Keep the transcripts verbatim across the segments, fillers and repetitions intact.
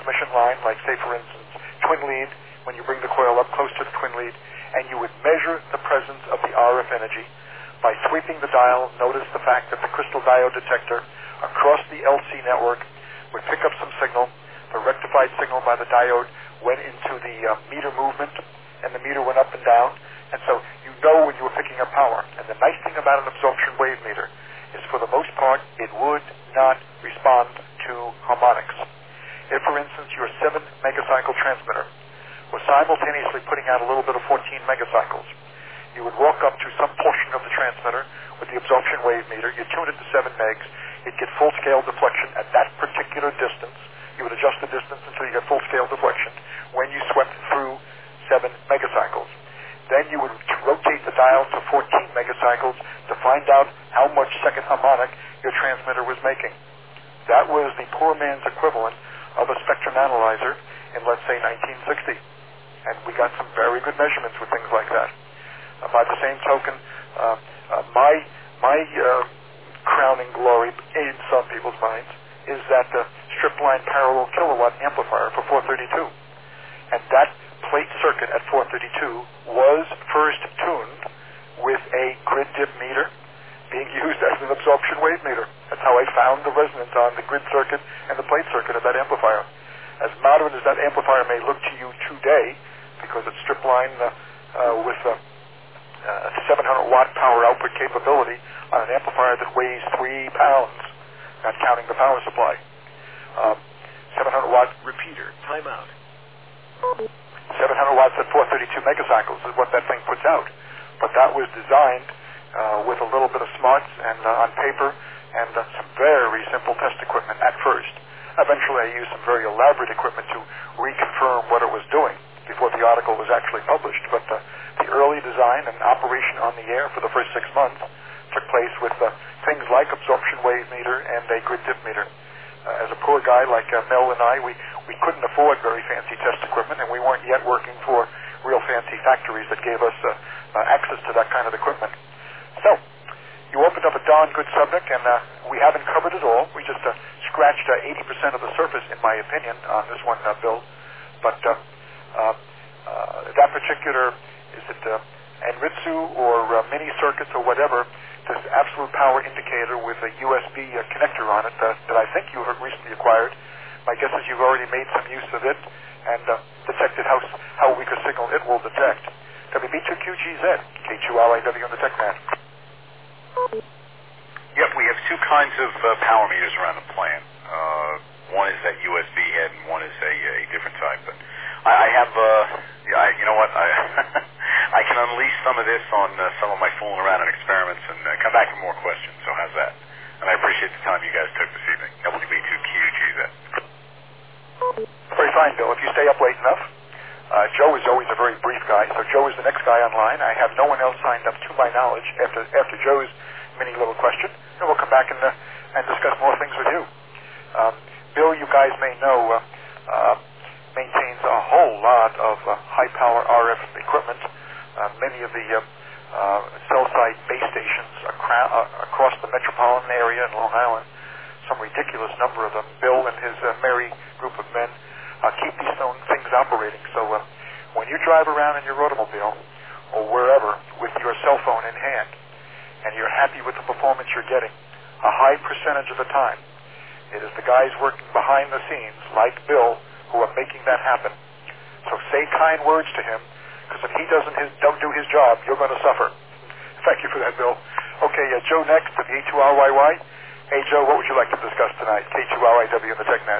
transmission line, like, say, for instance, twin lead, when you bring the coil up close to the twin lead, and you would measure the presence of the R F energy by sweeping the dial. Notice the fact that the crystal diode detector across the L C network would pick up some signal. The rectified signal by the diode went into the uh, meter movement, and the meter went up and down. And so you know when you were picking up power. And the nice thing about an absorption wave meter is, for the most part, it would not respond to harmonics. If, for instance, your seven megacycle transmitter was simultaneously putting out a little bit of fourteen megacycles, you would walk up to some portion of the transmitter with the absorption wave meter, you tune it to seven megs, you'd get full-scale deflection at that particular distance. You would adjust the distance until you get full-scale deflection when you swept through seven megacycles. Then you would rotate the dial to fourteen megacycles to find out how much second harmonic your transmitter was making. That was the poor man's equivalent of a spectrum analyzer in, let's say, nineteen sixty. And we got some very good measurements with things like that. Uh, by the same token, uh, uh, my my uh, crowning glory in some people's minds is that the strip line parallel kilowatt amplifier for four thirty-two. And that plate circuit at four thirty-two was first tuned with a grid dip meter being used as an absorption wave meter. That's how I found the resonance on the grid circuit and the plate circuit of that amplifier. As modern as that amplifier may look to you today, because it's strip line uh, uh, with a uh, seven hundred watt power output capability on an amplifier that weighs three pounds, not counting the power supply. Um, seven hundred watt repeater, timeout. seven hundred watts at four thirty-two megacycles is what that thing puts out. But that was designed uh, with a little bit of smarts and uh, on paper and uh, some very simple test equipment at first. Eventually I used some very elaborate equipment to reconfirm what it was doing before the article was actually published. But uh, the early design and operation on the air for the first six months took place with uh, things like absorption wave meter and a grid dip meter. Uh, as a poor guy like uh, Mel and I, we, we couldn't afford very fancy test equipment, and we weren't yet working for real fancy factories that gave us uh, uh, access to that kind of equipment. So, you opened up a darn good subject, and uh, we haven't covered it all. We just uh, scratched uh, eighty percent of the surface, in my opinion, on this one, uh, Bill. But uh, uh, uh, that particular, is it uh, Enritsu or uh, mini circuits or whatever, this absolute power indicator with a U S B uh, connector on it uh, that I think you have recently acquired. My guess is you've already made some use of it and uh, detected how, how weak a signal it will detect. W B two Q G Z, K two R I W on the TechNet. Yep, we have two kinds of uh, power meters around the plant. Uh, one is that U S B head, and one is a, a different type. But I, I have, uh, yeah, I, you know what, I, I can unleash some of this on uh, some of my fooling around and experiments and uh, come back with more questions. So how's that? And I appreciate the time you guys took this evening. W B two Q G Z. Very fine, Bill. If you stay up late enough. Uh, Joe is always a very brief guy, so Joe is the next guy online. I have no one else signed up to my knowledge after after Joe's mini little question, and we'll come back and, uh, and discuss more things with you. Um, Bill, you guys may know, uh, uh, maintains a whole lot of uh, high-power R F equipment. Uh, many of the uh, uh, cell-site base stations acra- uh, across the metropolitan area in Long Island, some ridiculous number of them. Bill and his uh, merry group of men Uh, keep these things operating. So uh, when you drive around in your automobile or wherever with your cell phone in hand and you're happy with the performance you're getting, a high percentage of the time, it is the guys working behind the scenes, like Bill, who are making that happen. So say kind words to him, because if he doesn't his, don't do his job, you're going to suffer. Thank you for that, Bill. Okay, uh, Joe next at the A two R Y Y. Hey, Joe, what would you like to discuss tonight? K two R I W in the TechNet.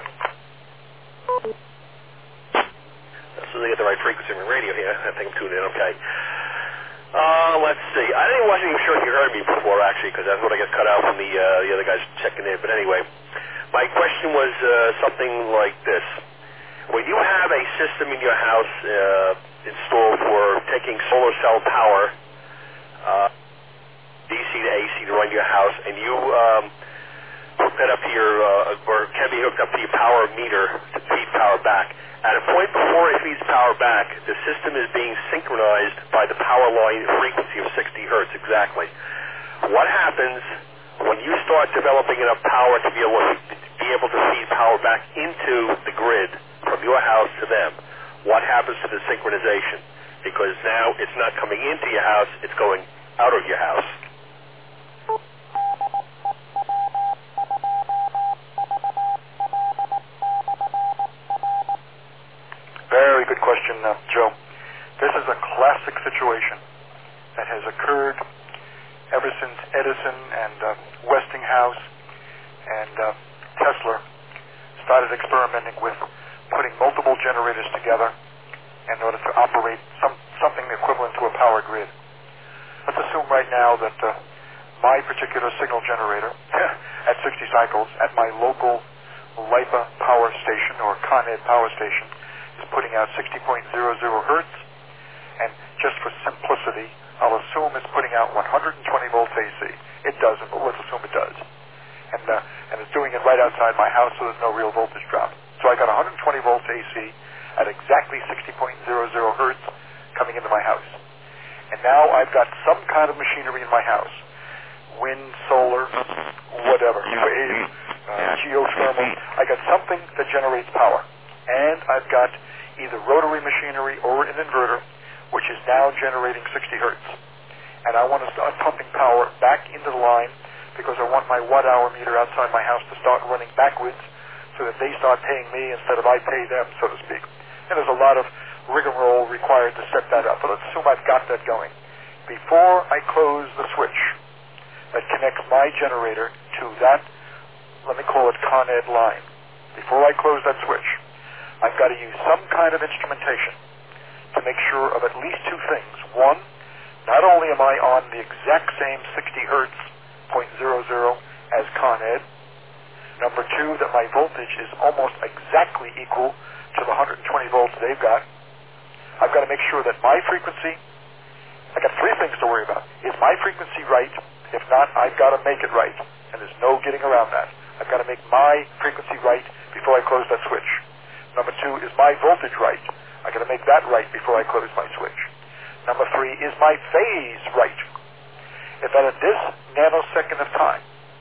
So they get the right frequency on the radio here. I think I'm tuned in okay. Uh, let's see. I didn't, wasn't even sure if you heard me before, actually, because that's what I get cut out from the, uh, the other guys checking in. But anyway, my question was uh, something like this. When you have a system in your house uh, installed for taking solar cell power, uh, D C to A C to run your house, and you um, hook that up to your, uh, or can be hooked up to your power meter to feed power back, at a point before it feeds power back, the system is being synchronized by the power line frequency of sixty hertz exactly. What happens when you start developing enough power to be able to, be able to feed power back into the grid from your house to them. What happens to the synchronization? Because now it's not coming into your house, it's going out of your house. Very good question, uh, Joe. This is a classic situation that has occurred ever since Edison and uh, Westinghouse and uh, Tesla started experimenting with putting multiple generators together in order to operate some, something equivalent to a power grid. Let's assume right now that uh, my particular signal generator at sixty cycles at my local LIPA power station or Con Ed power station is putting out sixty point zero zero hertz, and just for simplicity, I'll assume it's putting out one hundred twenty volts A C. It doesn't, but let's assume it does. And, uh, and it's doing it right outside my house, so there's no real voltage drop. So I got one hundred twenty volts A C at exactly sixty point zero zero hertz coming into my house. And now I've got some kind of machinery in my house. Wind, solar, whatever, wave, uh, geothermal. I got something that generates power. And I've got either rotary machinery or an inverter, which is now generating sixty hertz. And I want to start pumping power back into the line because I want my watt-hour meter outside my house to start running backwards so that they start paying me instead of I pay them, so to speak. And there's a lot of rigmarole required to set that up. But let's assume I've got that going. Before I close the switch that connects my generator to that, let me call it Con Ed line, before I close that switch, I've got to use some kind of instrumentation to make sure of at least two things. One, not only am I on the exact same sixty hertz, point zero zero, as Con Ed, number two, that my voltage is almost exactly equal to the one hundred twenty volts they've got. I've got to make sure that my frequency, I've got three things to worry about. Is my frequency right? If not, I've got to make it right. And there's no getting around that. I've got to make my frequency right before I close that switch. Number two, is my voltage right? I've got to make that right before I close my switch. Number three, is my phase right? If at this nanosecond of time,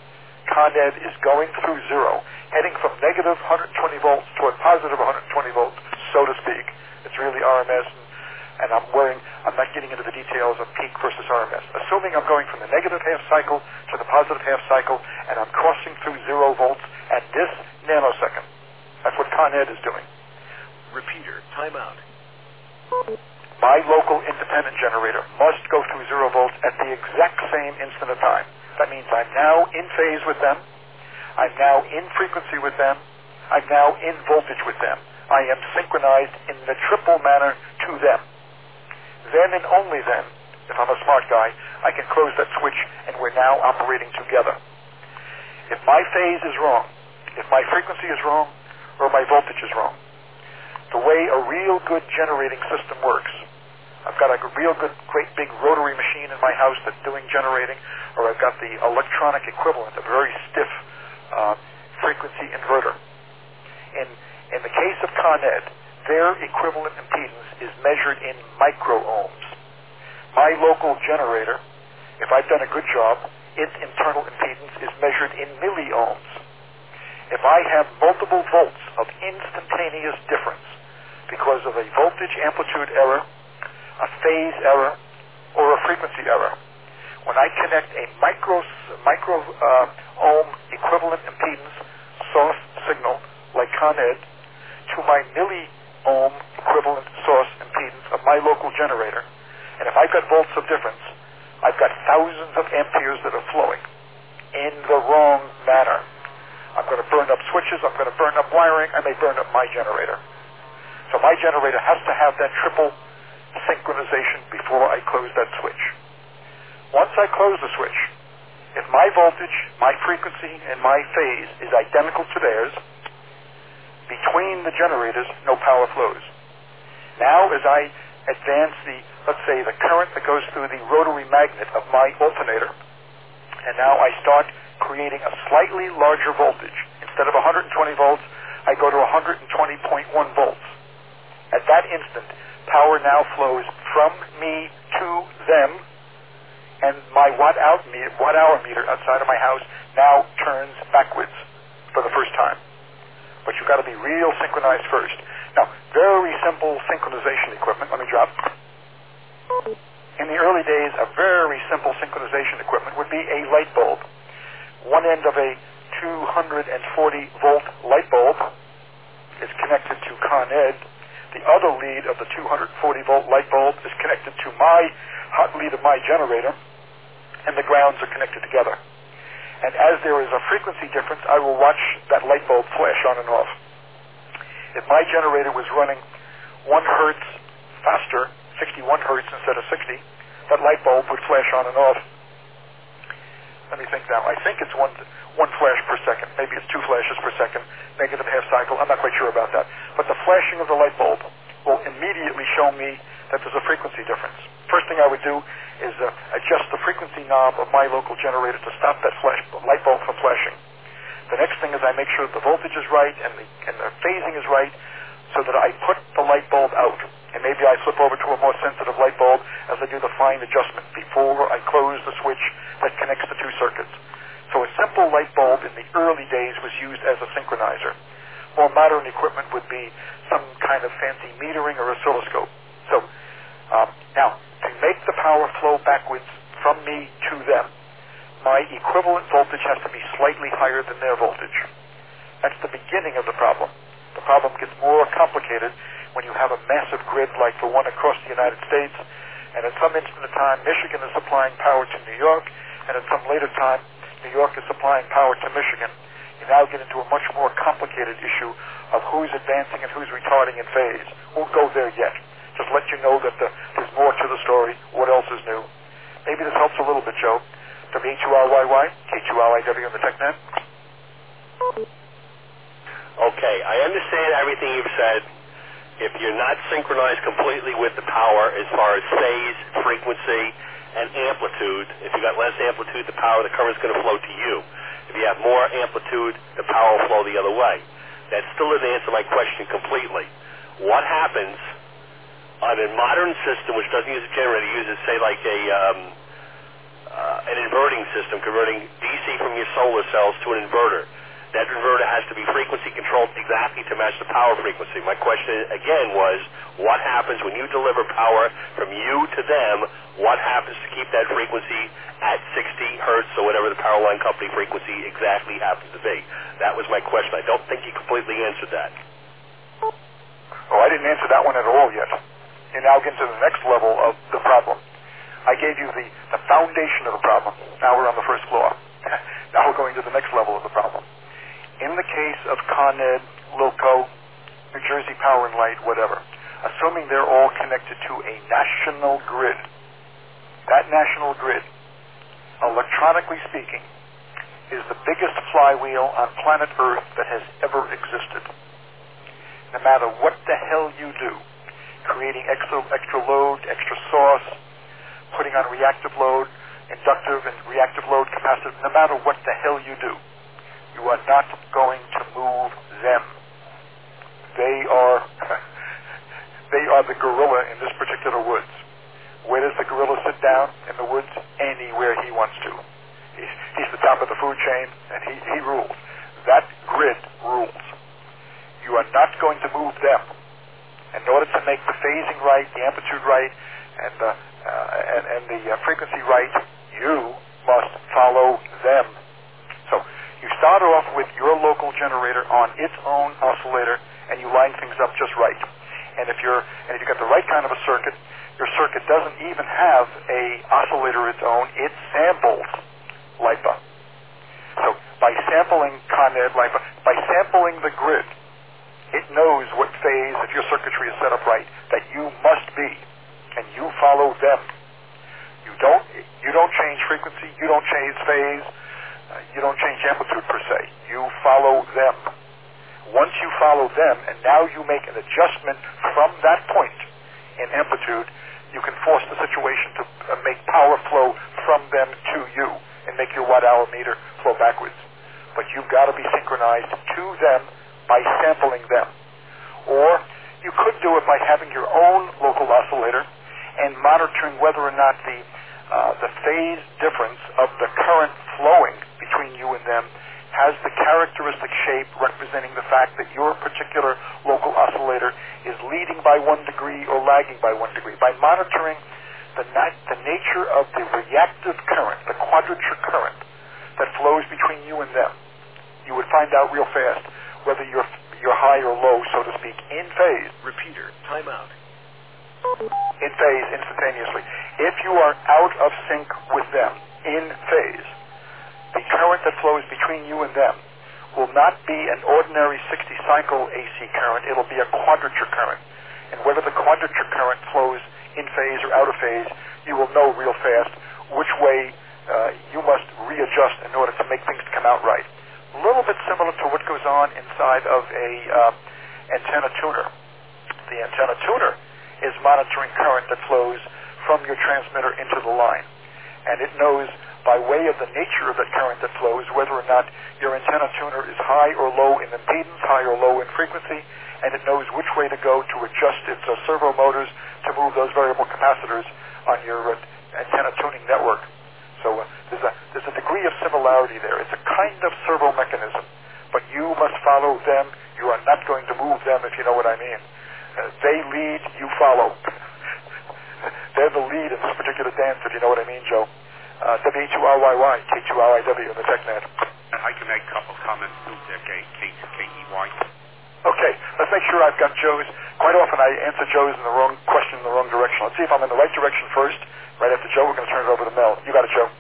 Con Ed is going through zero, heading from negative one hundred twenty volts toward positive one hundred twenty volts, so to speak. It's really R M S, and, and I'm worrying, I'm not getting into the details of peak versus R M S. Assuming I'm going from the negative half cycle to the positive half cycle, and I'm crossing through zero volts at this nanosecond. That's what Con Ed is doing. Repeater, timeout. My local independent generator must go through zero volts at the exact same instant of time. That means I'm now in phase with them. I'm now in frequency with them. I'm now in voltage with them. I am synchronized in the triple manner to them. Then and only then, if I'm a smart guy, I can close that switch and we're now operating together. If my phase is wrong, if my frequency is wrong, or my voltage is wrong, the way a real good generating system works, I've got a real good, great big rotary machine in my house that's doing generating, or I've got the electronic equivalent, a very stiff uh, frequency inverter. In, in the case of Con Ed, their equivalent impedance is measured in micro-ohms. My local generator, if I've done a good job, its internal impedance is measured in milliohms. If I have multiple volts of instantaneous difference because of a voltage amplitude error, a phase error, or a frequency error, when I connect a micro, micro uh, ohm equivalent impedance source signal like Con Ed to my milliohm equivalent source impedance of my local generator, and if I've got volts of difference, I've got thousands of amperes that are flowing in the wrong manner. I'm going to burn up switches, I'm going to burn up wiring, I may burn up my generator. So my generator has to have that triple synchronization before I close that switch. Once I close the switch, if my voltage, my frequency, and my phase is identical to theirs, between the generators, no power flows. Now as I advance the, let's say, the current that goes through the rotary magnet of my alternator, and now I start creating a slightly larger voltage. Instead of one hundred twenty volts, I go to one hundred twenty point one volts. At that instant, power now flows from me to them, and my watt-hour meter, watt-hour meter outside of my house now turns backwards for the first time. but you've got to be real synchronized first. Now, very simple synchronization equipment. Let me drop. In the early days, a very simple synchronization equipment would be a light bulb. One end of a two hundred forty volt light bulb is connected to Con Ed. The other lead of the two hundred forty volt light bulb is connected to my hot lead of my generator, and the grounds are connected together. And as there is a frequency difference, I will watch that light bulb flash on and off. If my generator was running one hertz faster, sixty-one hertz instead of sixty, that light bulb would flash on and off. Let me think now. I think it's one one flash per second. Maybe it's two flashes per second, negative half cycle. I'm not quite sure about that. But the flashing of the light bulb will immediately show me that there's a frequency difference. First thing I would do is uh, adjust the frequency knob of my local generator to stop that flash light bulb from flashing. The next thing is I make sure that the voltage is right and the, and the phasing is right so that I put the light bulb out. And maybe I flip over to a more sensitive light bulb as I do the fine adjustment before I close the switch that connects the two circuits. So a simple light bulb in the early days was used as a synchronizer. More modern equipment would be some kind of fancy metering or oscilloscope. So um, now, to make the power flow backwards from me to them, my equivalent voltage has to be slightly higher than their voltage. That's the beginning of the problem. The problem gets more complicated when you have a massive grid like the one across the United States, and at some instant of time, Michigan is supplying power to New York, and at some later time, New York is supplying power to Michigan. You now get into a much more complicated issue of who's advancing and who's retarding in phase. Won't go there yet. Just let you know that the, there's more to the story. What else is new? Maybe this helps a little bit, Joe. W H U R Y Y, K two L I W on the TechNet. Okay, I understand everything you've said. If you're not synchronized completely with the power as far as phase, frequency, and amplitude, if you've got less amplitude, the power, the current's going to flow to you. If you have more amplitude, the power will flow the other way. That still doesn't answer my question completely. What happens on a modern system which doesn't use a generator, uses, say, like a um, uh, an inverting system, converting D C from your solar cells to an inverter? That inverter has to be frequency controlled exactly to match the power frequency. My question, again, was, what happens when you deliver power from you to them? What happens to keep that frequency at sixty hertz or whatever the power line company frequency exactly happens to be? That was my question. I don't think you completely answered that. Oh, I didn't answer that one at all yet. You now get to the next level of the problem. I gave you the, the foundation of the problem. Now we're on the first floor. Now we're going to the next level of the problem. In the case of Con Ed, Lilco, New Jersey Power and Light, whatever, assuming they're all connected to a national grid, that national grid, electronically speaking, is the biggest flywheel on planet Earth that has ever existed. No matter what the hell you do, creating extra, extra load, extra source, putting on reactive load, inductive and reactive load, capacitive, no matter what the hell you do, you are not going to move them. They are they are the gorilla in this particular woods. Where does the gorilla sit down in the woods? Anywhere he wants to. He's, he's the top of the food chain, and he, he rules. That grid rules. You are not going to move them. In order to make the phasing right, the amplitude right, and, uh, uh, and, and the uh, frequency right, you must follow them. So you start off with your local generator on its own oscillator, and you line things up just right. And if you're and if you've got the right kind of a circuit, your circuit doesn't even have a oscillator of its own. It samples LIPA. So by sampling Con Ed LIPA, by sampling the grid, it knows what phase, if your circuitry is set up right, that you must be, and you follow them. You don't you don't change frequency, you don't change phase, uh, you don't change amplitude per se. You follow them. Once you follow them, and now you make an adjustment from that point in amplitude, you can force the situation to uh, make power flow from them to you and make your watt-hour meter flow backwards. But you've got to be synchronized to them by sampling them. Or you could do it by having your own local oscillator and monitoring whether or not the uh, the phase difference of the current flowing between you and them has the characteristic shape representing the fact that your particular local oscillator is leading by one degree or lagging by one degree. By monitoring the, nat- the nature of the reactive current, the quadrature current that flows between you and them, you would find out real fast whether you're, you're high or low, so to speak, in phase. Repeater, timeout. In phase, instantaneously. If you are out of sync with them, in phase, the current that flows between you and them will not be an ordinary sixty cycle A C current, it'll be a quadrature current. And whether the quadrature current flows in phase or out of phase, you will know real fast which way uh, you must readjust in order to make things come out right. A little bit similar to what goes on inside of a uh, antenna tuner. The antenna tuner is monitoring current that flows from your transmitter into the line. And it knows by way of the nature of that current that flows whether or not your antenna tuner is high or low in impedance, high or low in frequency, and it knows which way to go to adjust its uh, servo motors to move those variable capacitors on your uh, antenna tuning network. So uh, there's a there's a degree of similarity there. It's a kind of servo mechanism, but you must follow them. You are not going to move them, if you know what I mean. Uh, they lead, you follow. They're the lead in this particular dance, if you know what I mean, Joe. Uh, W two R Y Y, K two R I W in the TechNet. I can make a couple of comments too, there, K, K, K E Y. Okay, let's make sure I've got Joe's. Quite often I answer Joe's in the wrong question in the wrong direction. Let's see if I'm in the right direction first. Right after Joe, we're going to turn it over to Mel. You got it, Joe.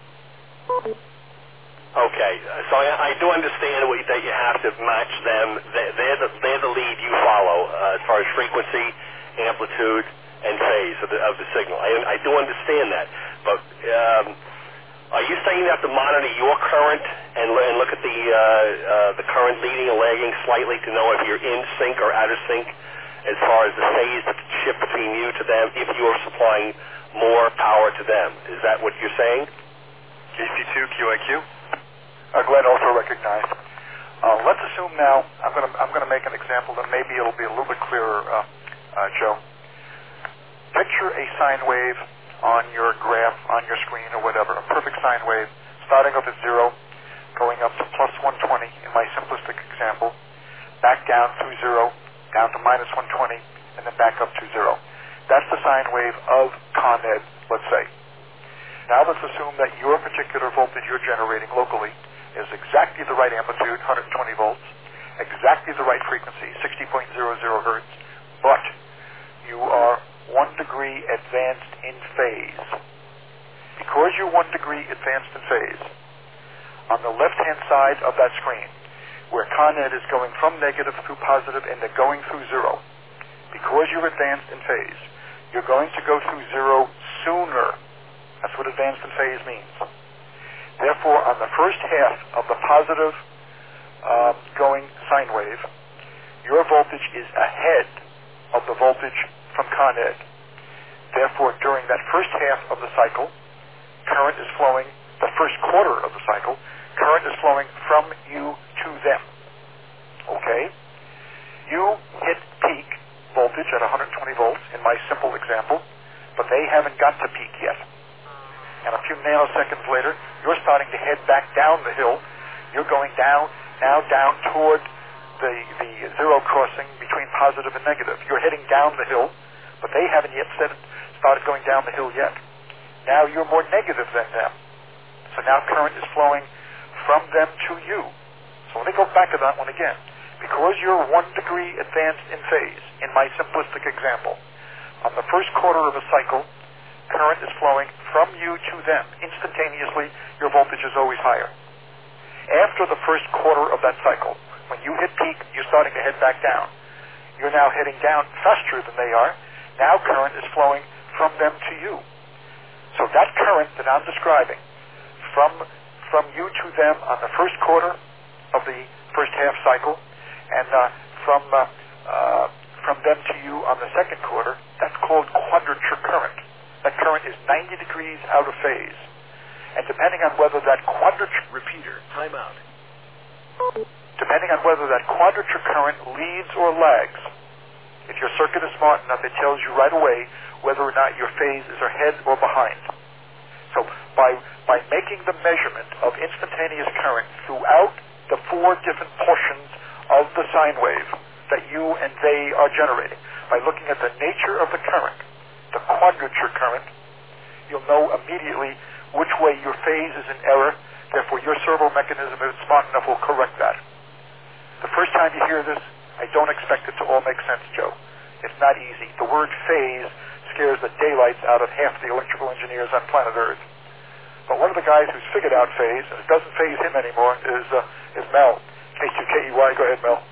Okay, so I, I do understand what you, that you have to match them. They're, they're, the, they're the lead you follow uh, as far as frequency, amplitude, and phase of the, of the signal. I, I do understand that. But um, are you saying you have to monitor your current and, and look at the, uh, uh, the current leading and lagging slightly to know if you're in sync or out of sync as far as the phase that shift between you to them if you're supplying more power to them? Is that what you're saying? K C two Q I Q. Uh, Glenn also recognized. Uh, let's assume now, I'm going to I'm going to make an example that maybe it'll be a little bit clearer, uh, uh, Joe. Picture a sine wave on your graph, on your screen or whatever, a perfect sine wave, starting up at zero, going up to plus one twenty in my simplistic example, back down through zero, down to minus one twenty, and then back up to zero. That's the sine wave of Con Ed, let's say. Now let's assume that your particular voltage you're generating locally is exactly the right amplitude, one hundred twenty volts, exactly the right frequency, sixty point zero zero hertz, but you are one degree advanced in phase. Because you're one degree advanced in phase, on the left-hand side of that screen, where Con Ed is going from negative through positive and they're going through zero, because you're advanced in phase, you're going to go through zero sooner. That's what advanced in phase means. Therefore, on the first half of the positive uh, going sine wave, your voltage is ahead of the voltage from Con Ed. Therefore, during that first half of the cycle, current is flowing, the first quarter of the cycle, current is flowing from you to them. Okay? You hit peak voltage at one hundred twenty volts in my simple example, but they haven't got to peak yet. And a few nanoseconds later, you're starting to head back down the hill. You're going down, now down toward the, the zero crossing between positive and negative. You're heading down the hill, but they haven't yet set, started going down the hill yet. Now you're more negative than them. So now current is flowing from them to you. So let me go back to that one again. Because you're one degree advanced in phase, in my simplistic example, on the first quarter of a cycle, current is flowing from you to them. Instantaneously, your voltage is always higher. After the first quarter of that cycle, when you hit peak, you're starting to head back down. You're now heading down faster than they are. Now current is flowing from them to you. So that current that I'm describing, from, from you to them on the first quarter of the first half cycle, and uh, from, uh, uh, from them to you on the second quarter, that's called quadrature current. That current is ninety degrees out of phase. And depending on whether that quadrature... Repeater, timeout. Depending on whether that quadrature current leads or lags, if your circuit is smart enough, it tells you right away whether or not your phase is ahead or behind. So by, by making the measurement of instantaneous current throughout the four different portions of the sine wave that you and they are generating. By looking at the nature of the current, the quadrature current, you'll know immediately which way your phase is in error. Therefore, your servo mechanism, if it's smart enough, will correct that. The first time you hear this, I don't expect it to all make sense, Joe. It's not easy. The word phase scares the daylights out of half the electrical engineers on planet Earth. But one of the guys who's figured out phase, and it doesn't phase him anymore, is uh, is Mel. K two K E Y. Go ahead, Mel.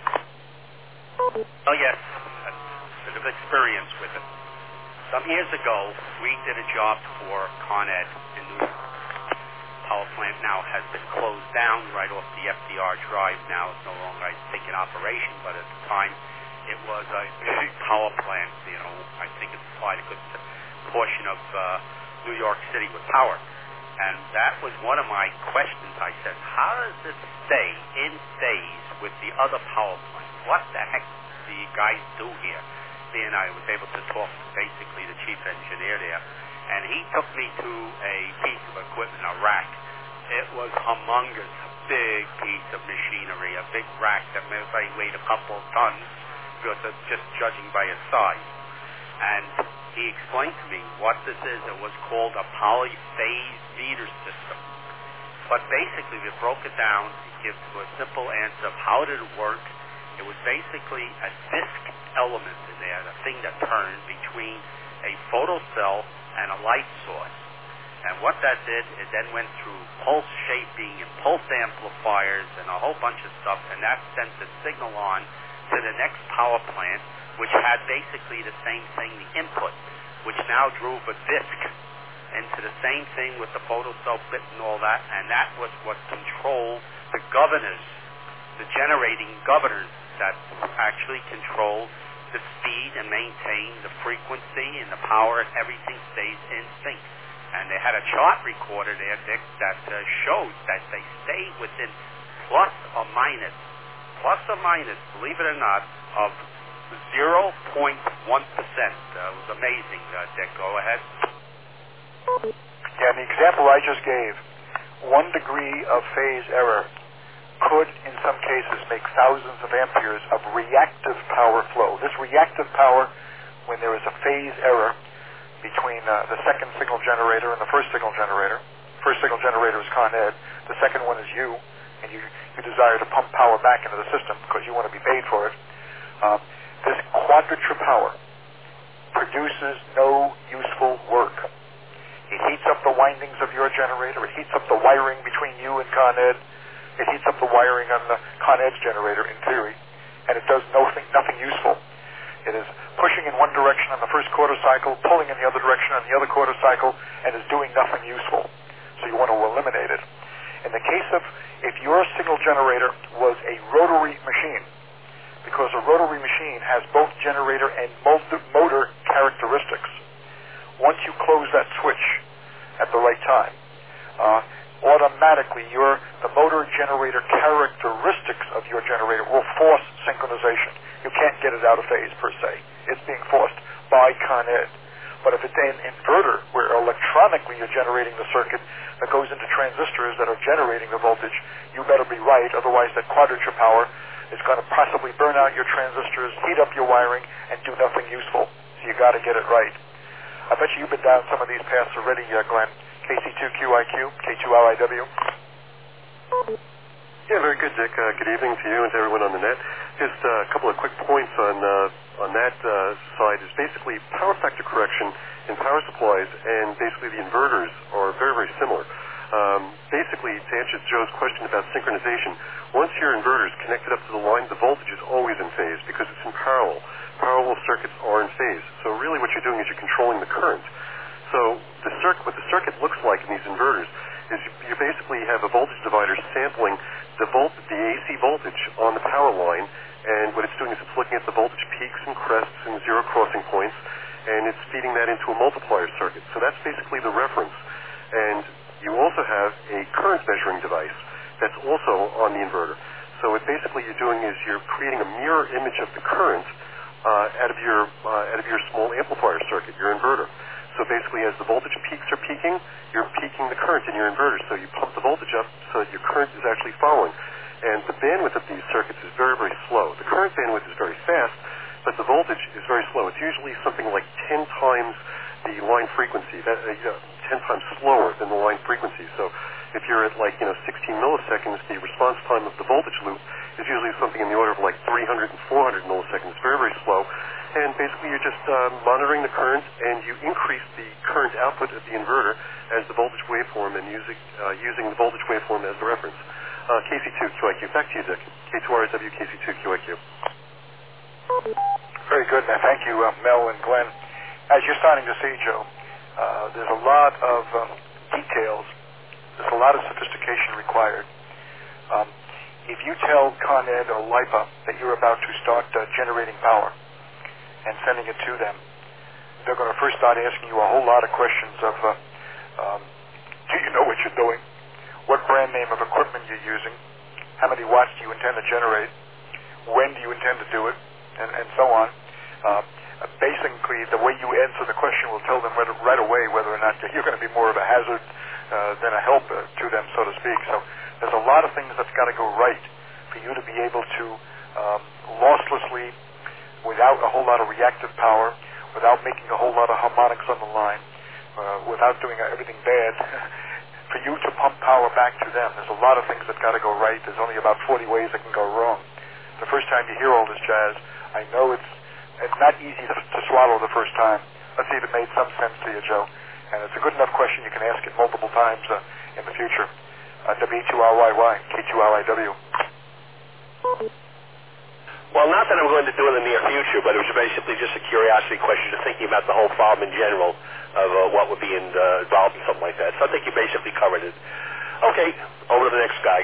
Oh, yes. A bit of experience with it. Some years ago, we did a job for Con Ed in New York. Power plant now has been closed down right off the F D R drive. Now it's no longer, I think, in operation, but at the time it was a big power plant. You know, I think it supplied a good portion of uh, New York City with power. And that was one of my questions. I said, how does it stay in phase with the other power plants? What the heck do you guys do here? Me and I was able to talk to basically the chief engineer there. And he took me to a piece of equipment, a rack. It was humongous, a big piece of machinery, a big rack that maybe weighed a couple of tons, just judging by its size. And he explained to me what this is. It was called a polyphase feeder system. But basically, we broke it down to give to a simple answer of how did it work. It was basically a disc element in there, the thing that turned between a photocell and a light source. And what that did, it then went through pulse shaping and pulse amplifiers and a whole bunch of stuff, and that sent the signal on to the next power plant, which had basically the same thing, the input, which now drove a disc into the same thing with the photocell bit and all that, and that was what controlled the governors, the generating governors that actually controlled the speed and maintain the frequency and the power, and everything stays in sync. And they had a chart recorder there, Dick, that uh, showed that they stay within plus or minus, plus or minus, believe it or not, of zero point one percent. Uh, it was amazing, uh, Dick. Go ahead. Yeah, the example I just gave, one degree of phase error could, in some cases, make thousands of amperes of reactive power flow. This reactive power, when there is a phase error between uh, the second signal generator and the first signal generator, first signal generator is Con Ed, the second one is you, and you, you desire to pump power back into the system because you want to be paid for it. Um, this quadrature power produces no useful work. It heats up the windings of your generator, it heats up the wiring between you and Con Ed, it heats up the wiring on the Con Ed's generator, in theory, and it does nothing, nothing useful. It is pushing in one direction on the first quarter cycle, pulling in the other direction on the other quarter cycle, and is doing nothing useful. So you want to eliminate it. In the case of, if your signal generator was a rotary machine, because a rotary machine has both generator and motor characteristics, once you close that switch at the right time, uh, automatically your the motor generator characteristics of your generator will force synchronization. You can't get it out of phase per se. It's being forced by Con Ed. But if it's an inverter where electronically you're generating the circuit that goes into transistors that are generating the voltage, you better be right, otherwise that quadrature power is going to possibly burn out your transistors, heat up your wiring, and do nothing useful. So you got to get it right. I bet you you've been down some of these paths already, uh, Glenn. K C two Q I Q, K two L I W. Yeah, very good, Dick. Uh, good evening to you and to everyone on the net. Just uh, a couple of quick points on uh, on that uh, side is basically power factor correction in power supplies, and basically the inverters are very, very similar. Um, basically, to answer Joe's question about synchronization, once your inverter is connected up to the line, the voltage is always in phase because it's in parallel. Parallel circuits are in phase. So really what you're doing is you're controlling the current. So the circuit, what the circuit looks like in these inverters is you, you basically have a voltage divider sampling the volt, the A C voltage on the power line, and what it's doing is it's looking at the voltage peaks and crests and zero crossing points, and it's feeding that into a multiplier circuit. So that's basically the reference. And you also have a current measuring device that's also on the inverter. So what basically you're doing is you're creating a mirror image of the current uh, out of your uh, out of your small amplifier circuit, your inverter. So basically, as the voltage peaks are peaking, you're peaking the current in your inverter. So you pump the voltage up so that your current is actually following. And the bandwidth of these circuits is very, very slow. The current bandwidth is very fast, but the voltage is very slow. It's usually something like ten times the line frequency, that, uh, you know, ten times slower than the line frequency. So if you're at like, you know, sixteen milliseconds, the response time of the voltage loop is usually something in the order of like three hundred and four hundred milliseconds, very, very slow. And basically you're just uh, monitoring the current, and you increase the current output of the inverter as the voltage waveform and using, uh, using the voltage waveform as the reference. Uh, K C two Q I Q. Back to you, Dick. K two R W, K C two Q I Q. Very good. Now, thank you, uh, Mel and Glenn. As you're starting to see, Joe, uh, there's a lot of um, details. There's a lot of sophistication required. Um, if you tell Con Ed or LIPA that you're about to start uh, generating power and sending it to them, they're going to first start asking you a whole lot of questions of, uh, um, do you know what you're doing? What brand name of equipment you're using? How many watts do you intend to generate? When do you intend to do it? And, and so on. Uh, basically, the way you answer the question will tell them right, right away whether or not you're going to be more of a hazard uh, than a help uh, to them, so to speak. So there's a lot of things that's got to go right for you to be able to um, losslessly, without a whole lot of reactive power, without making a whole lot of harmonics on the line, uh, without doing everything bad, for you to pump power back to them. There's a lot of things that got to go right. There's only about forty ways that can go wrong. The first time you hear all this jazz, I know it's it's not easy to, to swallow the first time. Let's see if it made some sense to you, Joe. And it's a good enough question you can ask it multiple times uh, in the future. Uh, W two R Y Y, K two R I W. Well, not that I'm going to do it in the near future, but it was basically just a curiosity question of thinking about the whole problem in general of uh, what would be in, uh, involved in something like that. So I think you basically covered it. Okay, over to the next guy.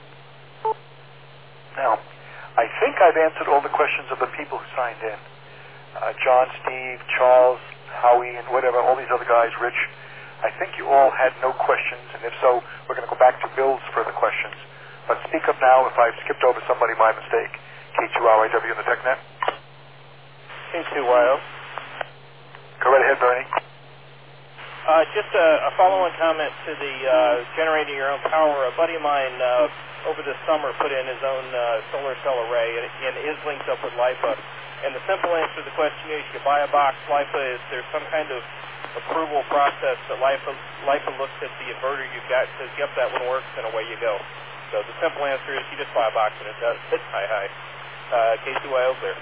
Now, I think I've answered all the questions of the people who signed in. Uh, John, Steve, Charles, Howie, and whatever, all these other guys, Rich. I think you all had no questions, and if so, we're going to go back to Bill's further questions. But speak up now if I've skipped over somebody by mistake. K two R I W in the TechNet. K two Y O. Go right ahead, Bernie. Uh, just a, a follow-on comment to the uh, generating your own power. A buddy of mine uh, over the summer put in his own uh, solar cell array, and, and is linked up with LIPA. And the simple answer to the question is you buy a box. LIPA is there's some kind of approval process that LIPA, LIPA looks at the inverter you've got and says, yep, that one works, and away you go. So the simple answer is you just buy a box and it does. It's hi hi. Uh, K two Y O there.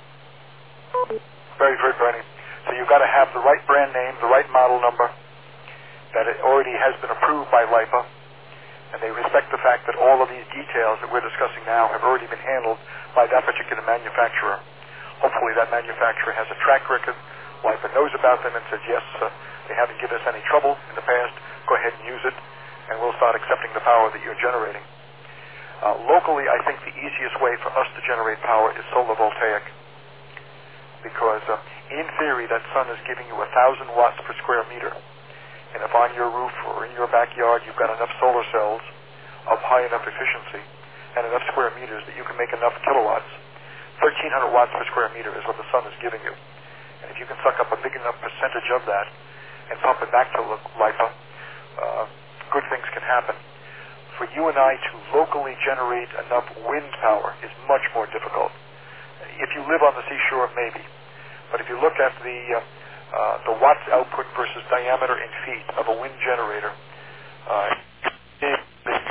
Very good, Bernie. So you've got to have the right brand name, the right model number, that it already has been approved by LIPA, and they respect the fact that all of these details that we're discussing now have already been handled by that particular manufacturer. Hopefully that manufacturer has a track record. LIPA knows about them and says, yes, uh, they haven't given us any trouble in the past. Go ahead and use it, and we'll start accepting the power that you're generating. Uh, locally, I think the easiest way for us to generate power is solar voltaic, because uh, in theory that sun is giving you a thousand watts per square meter, and if on your roof or in your backyard you've got enough solar cells of high enough efficiency and enough square meters that you can make enough kilowatts, thirteen hundred watts per square meter is what the sun is giving you, and if you can suck up a big enough percentage of that and pump it back to LIPA, uh, good things can happen. For you and I to locally generate enough wind power is much more difficult. If you live on the seashore, maybe. But if you look at the uh, uh, the watts output versus diameter in feet of a wind generator, uh, it's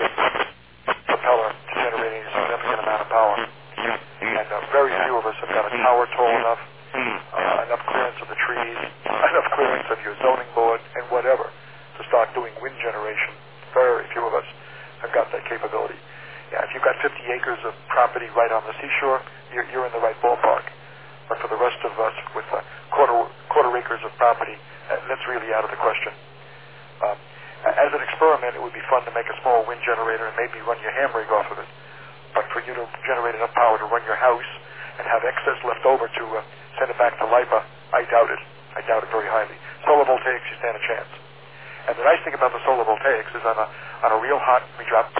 a propeller to generating a significant amount of power. And uh, very few of us have got a tower tall enough, uh, enough clearance of the trees, enough clearance of your zoning board, and whatever, to start doing wind generation. Very few of us have got that capability. Yeah, if you've got fifty acres of property right on the seashore, you're, you're in the right ballpark. But for the rest of us with uh, quarter quarter acres of property, uh, that's really out of the question. Um, as an experiment, it would be fun to make a small wind generator and maybe run your ham rig off of it. But for you to generate enough power to run your house and have excess left over to uh, send it back to LIPA, I doubt it. I doubt it very highly. Solar voltaics, you stand a chance. And the nice thing about the solar voltaics is on a on a real hot, we drop,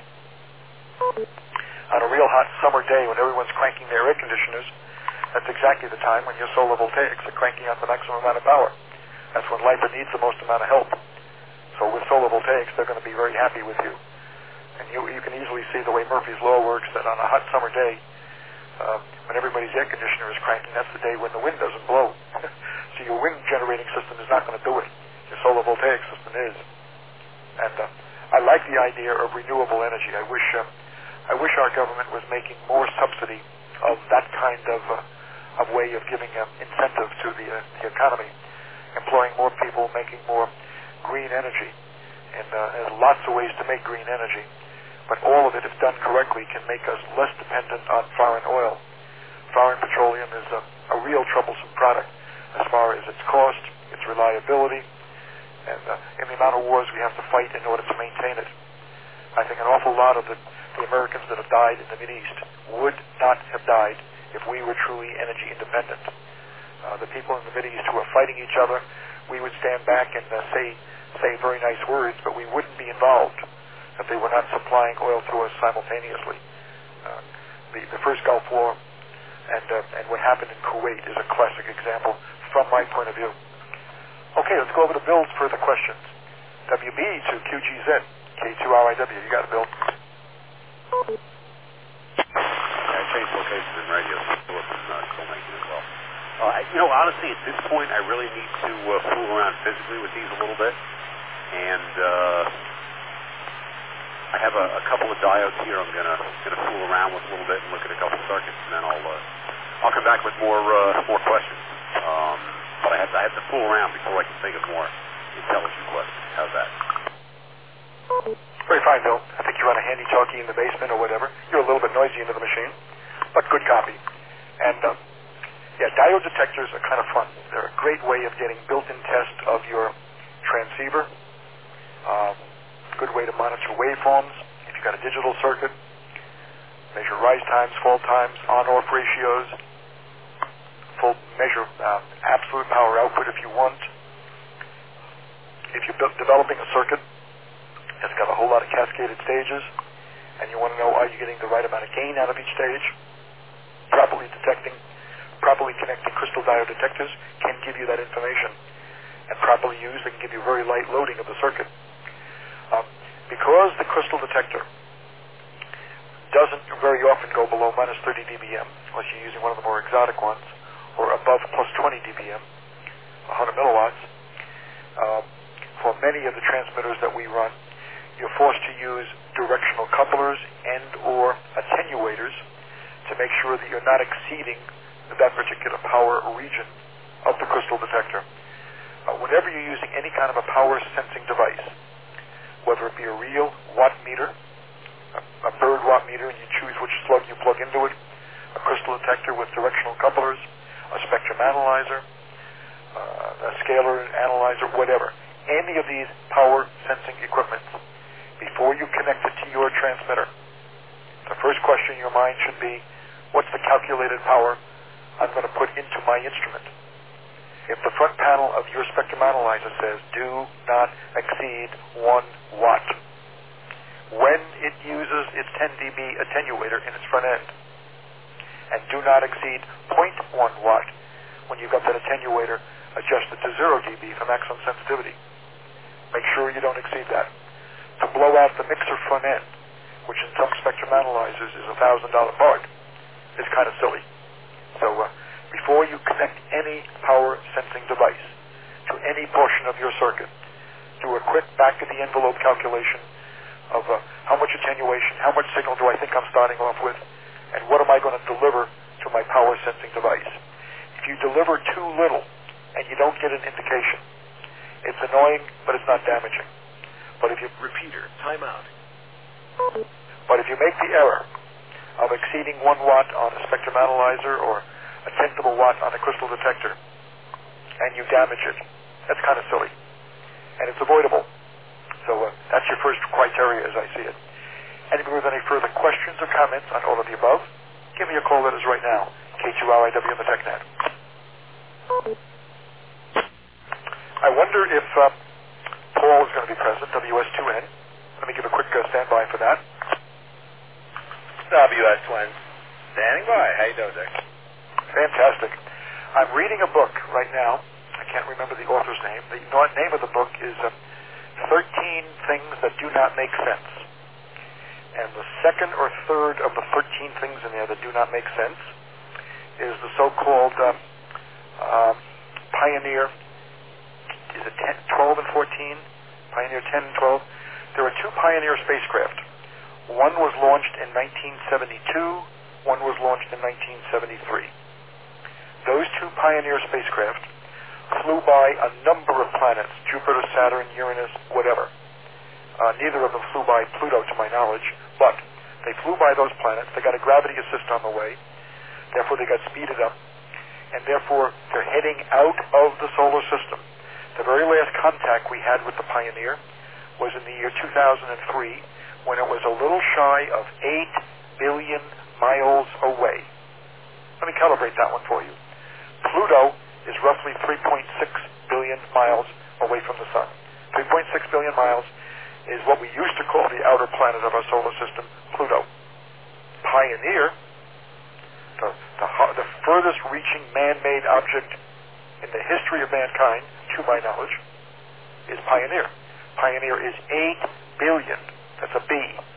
on a real hot summer day when everyone's cranking their air conditioners, that's exactly the time when your solar voltaics are cranking out the maximum amount of power. That's when LIPA needs the most amount of help. So with solar voltaics, they're going to be very happy with you. And you, you can easily see the way Murphy's Law works, that on a hot summer day, uh, when everybody's air conditioner is cranking, that's the day when the wind doesn't blow. So your wind generating system is not going to do it. Your solar voltaic system is. And uh, I like the idea of renewable energy. I wish uh, I wish our government was making more subsidy of that kind of uh, of way of giving uh, incentive to the, uh, the economy, employing more people, making more green energy. And uh, there's lots of ways to make green energy. But all of it, if done correctly, can make us less dependent on foreign oil. Foreign petroleum is a, a real troublesome product as far as its cost, its reliability, and uh, in the amount of wars we have to fight in order to maintain it. I think an awful lot of the, the Americans that have died in the Mideast would not have died if we were truly energy independent. Uh, the people in the Mideast who are fighting each other, we would stand back and uh, say, say very nice words, but we wouldn't be involved if they were not supplying oil to us simultaneously. Uh, the, the first Gulf War and, uh, and what happened in Kuwait is a classic example from my point of view. Okay, let's go over to Bill's further questions. W B to Q G Z, K two R I W. You got it, Bill. I changed locations in radio, so from uh, Coal nineteen as well. Uh, you know, honestly, at this point, I really need to uh, fool around physically with these a little bit. And uh, I have a, a couple of diodes here I'm gonna gonna fool around with a little bit and look at a couple of circuits, and then I'll uh, I'll come back with more uh, more questions. Um, but I have to I have to fool around before I can think of more intelligent questions. How's that? Very fine, Bill. I think you're on a handy talkie in the basement or whatever. You're a little bit noisy into the machine, but good copy. And uh, yeah, diode detectors are kind of fun. They're a great way of getting built-in test of your transceiver. Um, good way to monitor waveforms if you've got a digital circuit, measure rise times, fall times, on-off ratios, full measure um, absolute power output if you want. If you're bu- developing a circuit that's got a whole lot of cascaded stages and you want to know are you getting the right amount of gain out of each stage, properly detecting, properly connecting crystal diode detectors can give you that information. And properly used, they can give you very light loading of the circuit. Um, because the crystal detector doesn't very often go below minus thirty D B M, unless you're using one of the more exotic ones, or above plus twenty D B M, one hundred milliwatts, uh, for many of the transmitters that we run, you're forced to use directional couplers and or attenuators to make sure that you're not exceeding that particular power region of the crystal detector. Uh, whenever you're using any kind of a power sensing device, whether it be a real watt meter, a, a bird watt meter, and you choose which slug you plug into it, a crystal detector with directional couplers, a spectrum analyzer, uh, a scalar analyzer, whatever. Any of these power sensing equipment, before you connect it to your transmitter, the first question in your mind should be, what's the calculated power I'm going to put into my instrument? If the front panel of your spectrum analyzer says, do not exceed one watt, when it uses its ten D B attenuator in its front end, and do not exceed zero point one watt, when you've got that attenuator adjusted to zero D B for maximum sensitivity, make sure you don't exceed that. To blow out the mixer front end, which in some spectrum analyzers is a one thousand dollars part, is kind of silly. So, uh, before you connect any power sensing device to any portion of your circuit, do a quick back-of-the-envelope calculation of uh, how much attenuation, how much signal do I think I'm starting off with, and what am I going to deliver to my power sensing device. If you deliver too little and you don't get an indication, it's annoying, but it's not damaging. But if you Repeater, timeout. But if you make the error of exceeding one watt on a spectrum analyzer or a tenth of a watt on a crystal detector, and you damage it, that's kind of silly. And it's avoidable. So uh, that's your first criteria as I see it. Anybody with any further questions or comments on all of the above, give me a call that is right now, K two R I W on the TechNet. I wonder if uh, Paul is going to be present, W S two N. Let me give a quick uh, standby for that. W S two N. Standing by. How you doing, Dick? Fantastic. I'm reading a book right now. I can't remember the author's name. The name of the book is uh, thirteen Things That Do Not Make Sense. And the second or third of the thirteen things in there that do not make sense is the so-called uh, uh, Pioneer. Is it ten, twelve and fourteen? Pioneer ten and twelve. There are two Pioneer spacecraft. One was launched in nineteen seventy-two. One was launched in nineteen seventy-three. Those two Pioneer spacecraft flew by a number of planets, Jupiter, Saturn, Uranus, whatever. Uh, neither of them flew by Pluto, to my knowledge, but they flew by those planets. They got a gravity assist on the way. Therefore, they got speeded up. And therefore, they're heading out of the solar system. The very last contact we had with the Pioneer was in the year two thousand three, when it was a little shy of eight billion miles away. Let me calibrate that one for you. Pluto is roughly three point six billion miles away from the sun. three point six billion miles is what we used to call the outer planet of our solar system, Pluto. Pioneer, the, the, the furthest reaching man-made object in the history of mankind, to my knowledge, is Pioneer. Pioneer is eight billion, that's a B,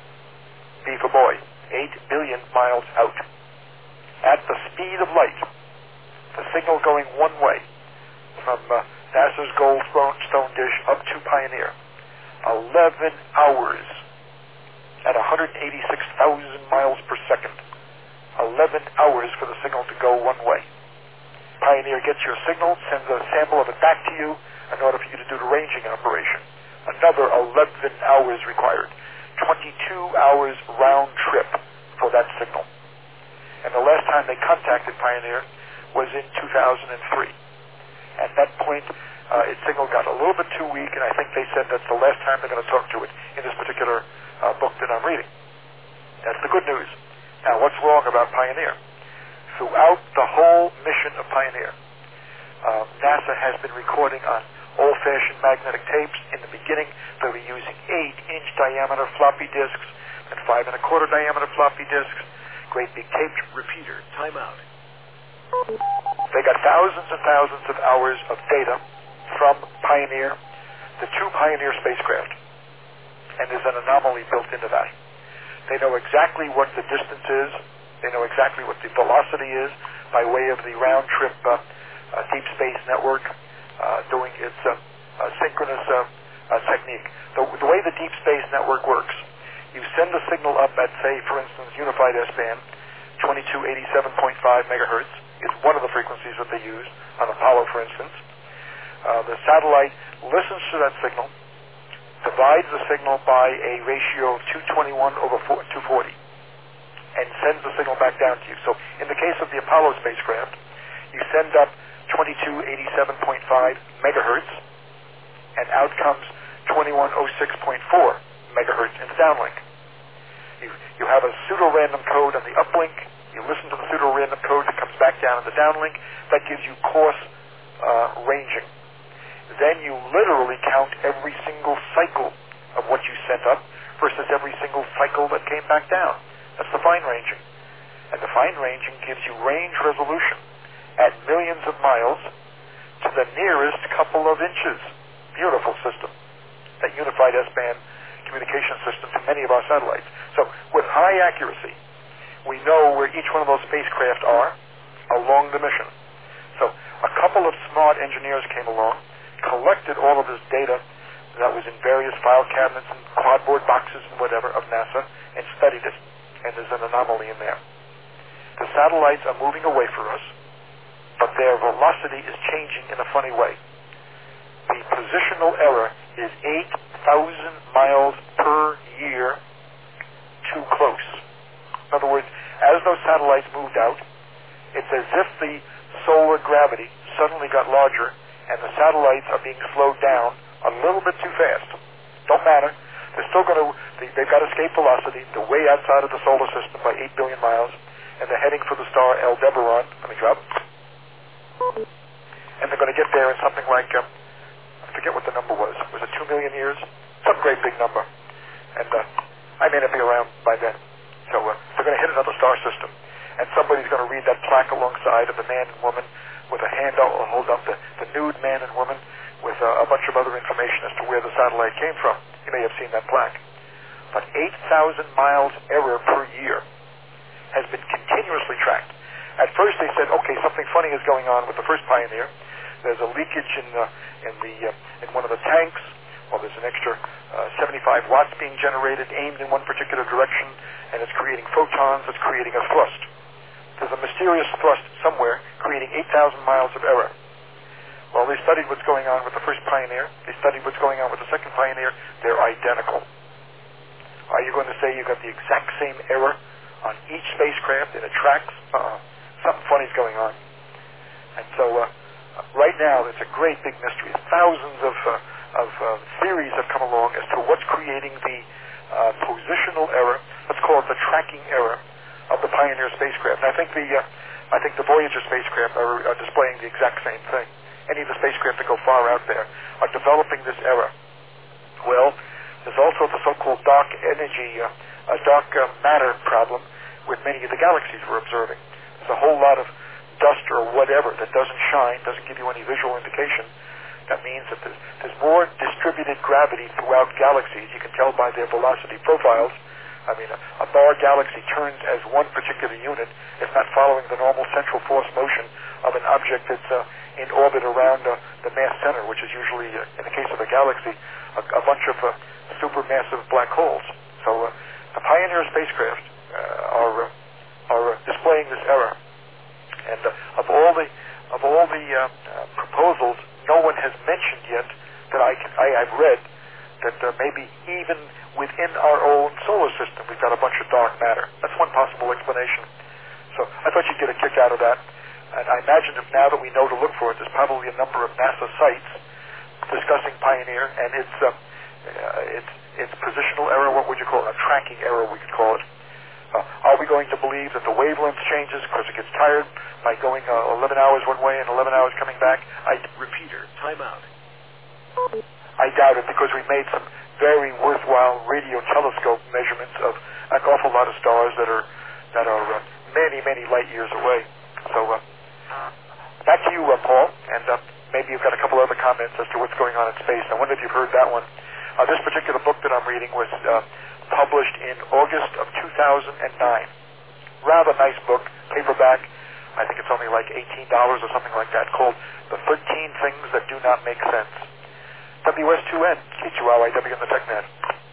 B for boy, eight billion miles out. At the speed of light, the signal going one way from uh, NASA's Goldstone dish up to Pioneer, eleven hours at one hundred eighty-six thousand miles per second. eleven hours for the signal to go one way. Pioneer gets your signal, sends a sample of it back to you in order for you to do the ranging operation. Another eleven hours required. twenty-two hours round trip for that signal. And the last time they contacted Pioneer was in two thousand three. At that point, uh, its signal got a little bit too weak, and I think they said that's the last time they're going to talk to it in this particular uh, book that I'm reading. That's the good news. Now, what's wrong about Pioneer? Throughout the whole mission of Pioneer, uh, NASA has been recording on old-fashioned magnetic tapes. In the beginning, they were using eight-inch diameter floppy disks and five and a quarter diameter floppy disks. Great big tape. Repeater, time out. They got thousands and thousands of hours of data from Pioneer, the two Pioneer spacecraft. And there's an anomaly built into that. They know exactly what the distance is. They know exactly what the velocity is by way of the round-trip uh, uh, Deep Space Network uh, doing its uh, uh, synchronous uh, uh, technique. The, the way the Deep Space Network works, you send a signal up at, say, for instance, unified S-band, twenty-two eighty-seven point five megahertz is one of the frequencies that they use on Apollo, for instance. Uh, the satellite listens to that signal, divides the signal by a ratio of two twenty-one over two forty, and sends the signal back down to you. So in the case of the Apollo spacecraft, you send up twenty-two eighty-seven point five megahertz, and out comes twenty-one oh six point four megahertz in the downlink. You, you have a pseudo-random code on the uplink. You listen to the pseudo-random code that comes back down in the downlink. That gives you coarse uh, ranging. Then you literally count every single cycle of what you sent up versus every single cycle that came back down. That's the fine ranging. And the fine ranging gives you range resolution at millions of miles to the nearest couple of inches. Beautiful system. That unified S-band communication system to many of our satellites. So with high accuracy, we know where each one of those spacecraft are along the mission. So a couple of smart engineers came along, collected all of this data that was in various file cabinets and cardboard boxes and whatever of NASA and studied it. And there's an anomaly in there. The satellites are moving away from us, but their velocity is changing in a funny way. The positional error is eight thousand miles per year too close. In other words, as those satellites moved out, it's as if the solar gravity suddenly got larger and the satellites are being slowed down a little bit too fast. Don't matter. They're still going to, they, they've got escape velocity. They're way outside of the solar system by eight billion miles, and they're heading for the star Aldebaran. Let me drop. And they're going to get there in something like, um, I forget what the number was. Was it two million years? Some great big number. And uh, I may not be around by then. So uh, they're going to hit another star system. And somebody's going to read that plaque alongside of the man and woman with a hand out, hold up the, the nude man and woman with uh, a bunch of other information as to where the satellite came from. You may have seen that plaque. but eight thousand miles error per year has been continuously tracked. At first they said, okay, something funny is going on with the first Pioneer. There's a leakage in the, in the uh, in one of the tanks, or there's an extra uh, seventy-five watts being generated aimed in one particular direction, and it's creating photons, it's creating a thrust. There's a mysterious thrust somewhere creating eight thousand miles of error. Well, they studied what's going on with the first Pioneer. They studied what's going on with the second Pioneer. They're identical. Are you going to say you got the exact same error on each spacecraft and it tracks? Uh-uh. Something funny's going on. And so uh, right now, it's a great big mystery. Thousands of, uh, of uh, theories have come along as to what's creating the uh, positional error. Let's call it the tracking error of the Pioneer spacecraft. And I think the uh, I think the Voyager spacecraft are, are displaying the exact same thing. Any of the spacecraft that go far out there are developing this error. Well, there's also the so-called dark energy, uh, uh, dark uh, matter problem with many of the galaxies we're observing. There's a whole lot of dust or whatever that doesn't shine, doesn't give you any visual indication. That means that there's, there's more distributed gravity throughout galaxies. You can tell by their velocity profiles. I mean, a, a bar galaxy turns as one particular unit. It's not following the normal central force motion of an object that's uh, in orbit around uh, the mass center, which is usually, uh, in the case of a galaxy, a, a bunch of uh, supermassive black holes. So uh, the Pioneer spacecraft uh, are uh, are uh, displaying this error. And uh, of all the of all the uh, uh, proposals, no one has mentioned yet that I can, I have read that uh, maybe even within our own solar system we've got a bunch of dark matter. That's one possible explanation. So I thought you'd get a kick out of that. And I imagine if now that we know to look for it, there's probably a number of NASA sites discussing Pioneer and its uh, uh, its its positional error. What would you call it? A tracking error, we could call it. Uh, are we going to believe that the wavelength changes because it gets tired by going uh, eleven hours one way and eleven hours coming back? I Repeater, time out. I doubt it, because we've made some very worthwhile radio telescope measurements of an awful lot of stars that are that are uh, many many light years away. So uh, back to you, uh, Paul, and uh, maybe you've got a couple other comments as to what's going on in space. I wonder if you've heard that one. Uh, this particular book that I'm reading was uh, published in August of two thousand nine. Rather nice book, paperback. I think it's only like eighteen dollars or something like that, called The thirteen Things That Do Not Make Sense. W S two N, K two R Y W in the TechNet.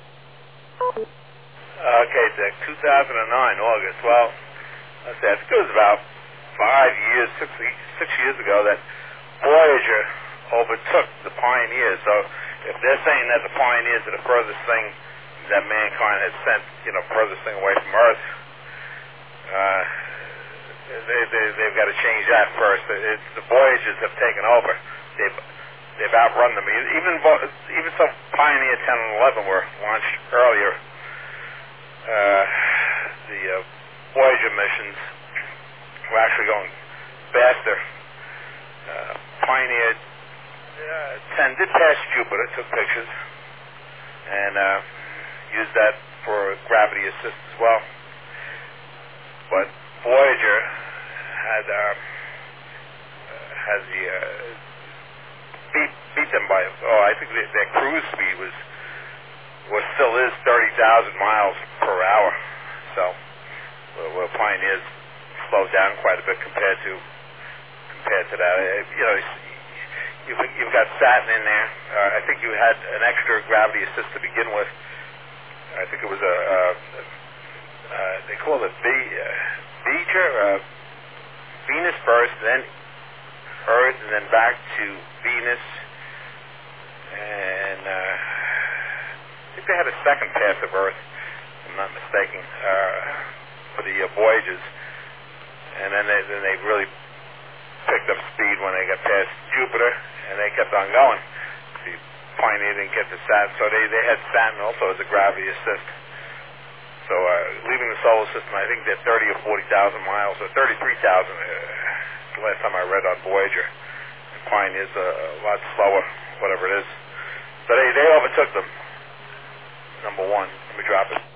Okay, Dick, two thousand nine, August. Well, let's say, I think it was about five years, six, six years ago that Voyager overtook the Pioneers. So if they're saying that the Pioneers are the furthest thing that mankind has sent, you know, furthest thing away from Earth, uh, they, they, they've got to change that first. It's, the Voyagers have taken over. They've they've outrun them. Even even so, Pioneer ten and eleven were launched earlier. Uh, the uh, Voyager missions were actually going faster. Uh, Pioneer uh, ten did pass Jupiter, took pictures, and uh, used that for gravity assist as well. But Voyager had uh, has the uh, beat beat them by oh I think their, their cruise speed was was still is thirty thousand miles per hour. So well, well, Pioneers slowed down quite a bit compared to compared to that. Uh, you know, you've you've got Saturn in there. Uh, I think you had an extra gravity assist to begin with. I think it was a, a, a uh, they call it V. Uh, Beecher, uh, Venus first, then Earth, and then back to Venus. And uh, I think they had a second pass of Earth, if I'm not mistaken, uh, for the uh, Voyagers. And then they, then they really picked up speed when they got past Jupiter, and they kept on going. The Pioneer didn't get to Saturn, so they, they had Saturn also as a gravity assist. So uh, leaving the solar system, I think they're thirty or forty thousand miles, or thirty-three thousand. Uh, the last time I read on Voyager, and Pioneer's a, a lot slower, whatever it is. So they they overtook them. Number one, let me drop it.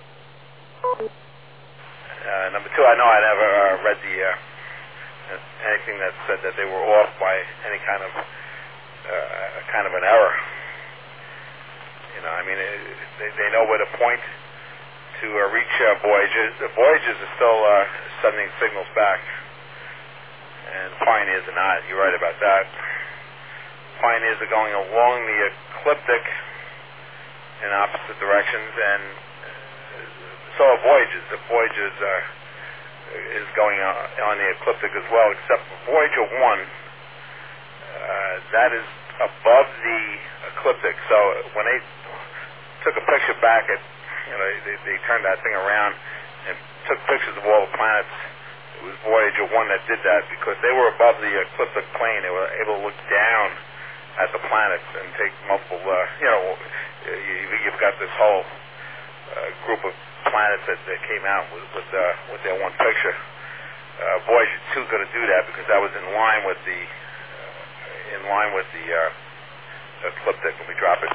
Uh, number two, I know I never uh, read the uh, anything that said that they were off by any kind of uh, kind of an error. You know, I mean, it, they they know where to point to uh, reach uh, Voyagers. The Voyagers are still uh, sending signals back, and Pioneers are not. You're right about that. Pioneers are going along the ecliptic in opposite directions, and so are Voyagers. The Voyagers are, is going on, on the ecliptic as well, except for Voyager one, uh, that is above the ecliptic. So when they took a picture back at, you know, they, they turned that thing around and took pictures of all the planets. It was Voyager one that did that because they were above the ecliptic plane. They were able to look down at the planets and take multiple, uh, you know, you, you've got this whole uh, group of planets that, that came out with with, uh, with their one picture. Uh, Voyager two is going to do that because that was in line with the uh, in line with the uh, ecliptic when we drop it.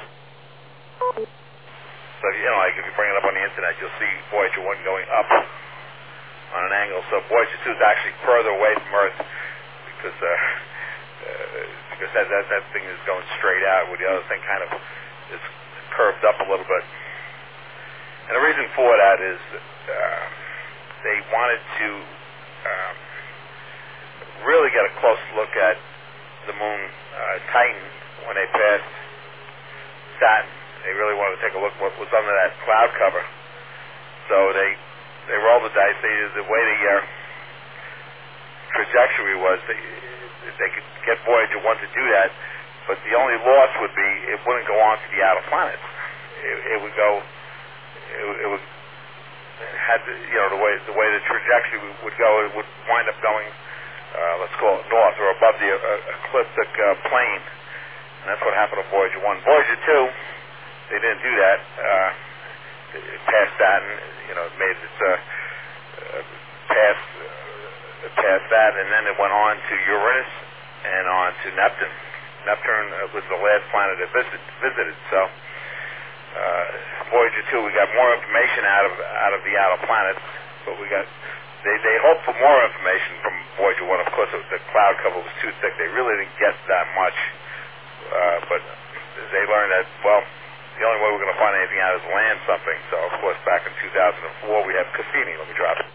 So, you know, like if you bring it up on the internet, you'll see Voyager one going up on an angle. So Voyager two is actually further away from Earth because uh, uh, because that, that that thing is going straight out, where the other thing kind of is curved up a little bit. And the reason for that is uh, they wanted to um, really get a close look at the moon uh, Titan when they passed Saturn. They really wanted to take a look at what was under that cloud cover. So they they rolled the dice. They, the way the uh, trajectory was, they, they could get Voyager one to do that, but the only loss would be it wouldn't go on to the outer planets. It, it would go, it, it would it had to, you know, the way the way the trajectory would go, it would wind up going, uh, let's call it north or above the uh, ecliptic uh, plane. And that's what happened to Voyager one. Voyager two, they didn't do that. Uh, it passed Saturn, you know, it made its uh, uh, past uh, past that, and then it went on to Uranus and on to Neptune. Neptune uh, was the last planet it visit, visited. So uh, Voyager two, we got more information out of out of the outer planets, but we got they they hoped for more information from Voyager one. Of course, it was, the cloud cover was too thick. They really didn't get that much, uh, but they learned that, well, the only way we're going to find anything out is land something. So, of course, back in two thousand four, we have Cassini. Let me drop it.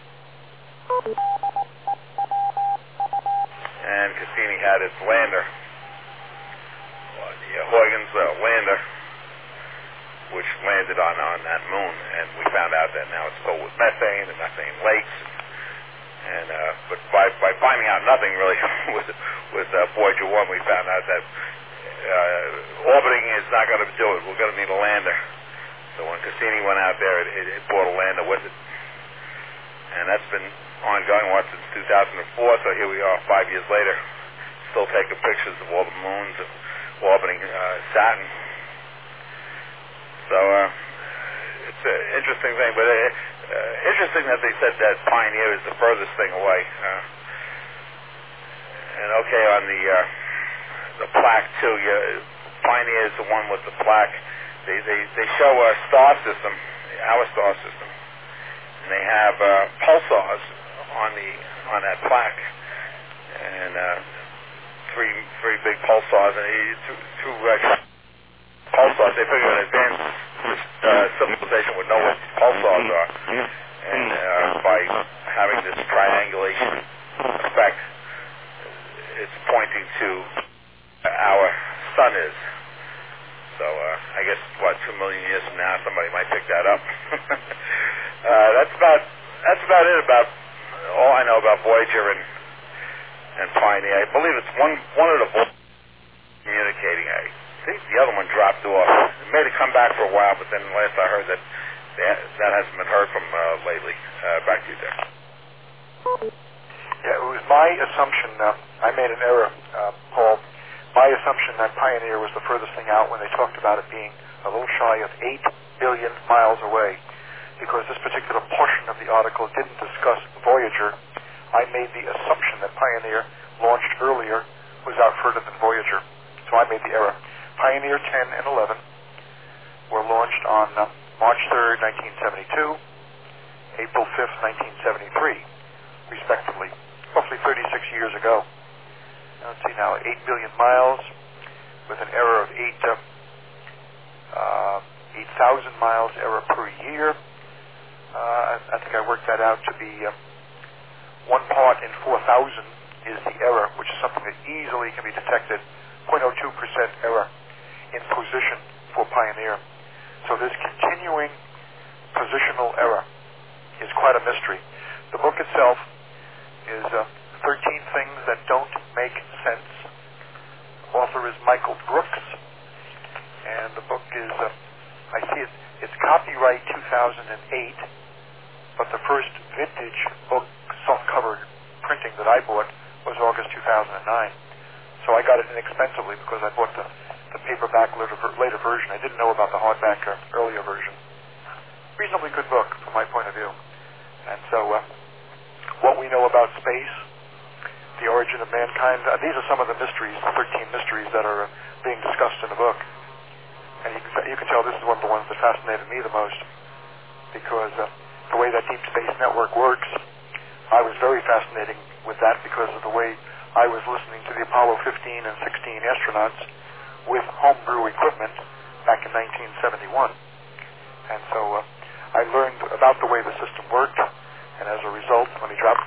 And Cassini had its lander, the uh, Huygens uh, lander, which landed on, on that moon. And we found out that now it's filled with methane and methane lakes. And uh, but by, by finding out nothing really with, with uh, Voyager one, we found out that Uh, orbiting is not going to do it. We're going to need a lander. So when Cassini went out there, it, it, it brought a lander with it. And that's been ongoing what, since two thousand four, so here we are five years later, still taking pictures of all the moons of orbiting uh, Saturn. So uh, it's an interesting thing, but uh, uh, interesting that they said that Pioneer is the furthest thing away. Uh, and okay, on the uh, the plaque too. Yeah, Pioneer is the one with the plaque. They they they show a star system, our star system, and they have uh, pulsars on the on that plaque, and uh, three three big pulsars, and two two uh, pulsars. They figure in advance this uh, civilization would know what these pulsars are, and uh, by having this triangulation effect, it's pointing to our sun is. So uh, I guess what two million years from now somebody might pick that up. uh, that's about that's about it about all I know about Voyager and and Pioneer. I believe it's one one of the Voyagers communicating. I think the other one dropped off. It made it come back for a while, but then last I heard that that, that hasn't been heard from uh, lately. Uh, back to you there. Yeah, it was my assumption. Uh, I made an error, uh, Paul. My assumption that Pioneer was the furthest thing out when they talked about it being a little shy of eight billion miles away, because this particular portion of the article didn't discuss Voyager. I made the assumption that Pioneer, launched earlier, was out further than Voyager. So I made the error. Pioneer ten and eleven were launched on uh, March third, nineteen seventy-two, April fifth, nineteen seventy-three, respectively, roughly thirty-six years ago. Let's see now, eight billion miles with an error of eight, uh, uh, eight thousand miles error per year, Uh, I, I think I worked that out to be uh, one part in four thousand is the error, which is something that easily can be detected, zero point zero two percent error in position for Pioneer. So this continuing positional error is quite a mystery. The book itself is uh, thirteen Things That Don't Make Sense. Author is Michael Brooks, and the book is, uh, I see it, it's copyright two thousand eight, but the first vintage book soft-cover printing that I bought was August two thousand nine. So I got it inexpensively because I bought the, the paperback later, later version. I didn't know about the hardback uh, earlier version. Reasonably good book from my point of view. And so uh, what we know about space, the origin of mankind, uh, these are some of the mysteries, the thirteen mysteries that are uh, being discussed in the book. And you can, you can tell this is one of the ones that fascinated me the most, because uh, the way that Deep Space Network works, I was very fascinating with that because of the way I was listening to the Apollo fifteen and sixteen astronauts with homebrew equipment back in nineteen seventy-one. And so uh, I learned about the way the system worked, and as a result, let me drop